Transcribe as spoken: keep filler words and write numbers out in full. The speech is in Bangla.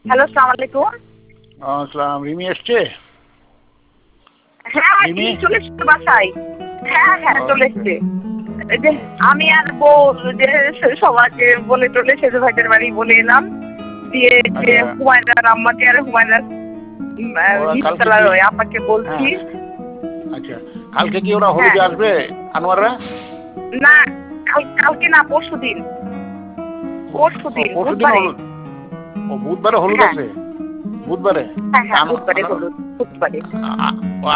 হ্যালো, আসসালামু আলাইকুম। আসসালাম, রিমি এসছে? হ্যাঁ, রিমি রিমি চলে এসছে বাসায়। হ্যাঁ হ্যাঁ চলে ওকে এসছে। এই যে আমি আর বউ যে সবাইকে বলে টলে সেজু ভাইদের বাড়ি বলে এলাম। দিয়ে যে আচ্ছা হুমায়রার আম্মাকে আর হুমায়রার উম, আহ, ওরা কালকে নিচতলার কি ওই আপাকে বলছি। হ্যাঁ আচ্ছা কালকে কি ওরা হ্যাঁ, হলুদে আসবে আনোয়াররা? না, কাল কালকে না, পরশু দিন। পরশু ও দিন পরশু দিন বুধবারে। হলুদ। ও বুধবারে হলুদ হ্যাঁ আছে বুধবারে। হ্যাঁ হ্যাঁ আনো- বুধবারে আনো- হলুদ বুধবারে। আ- আ-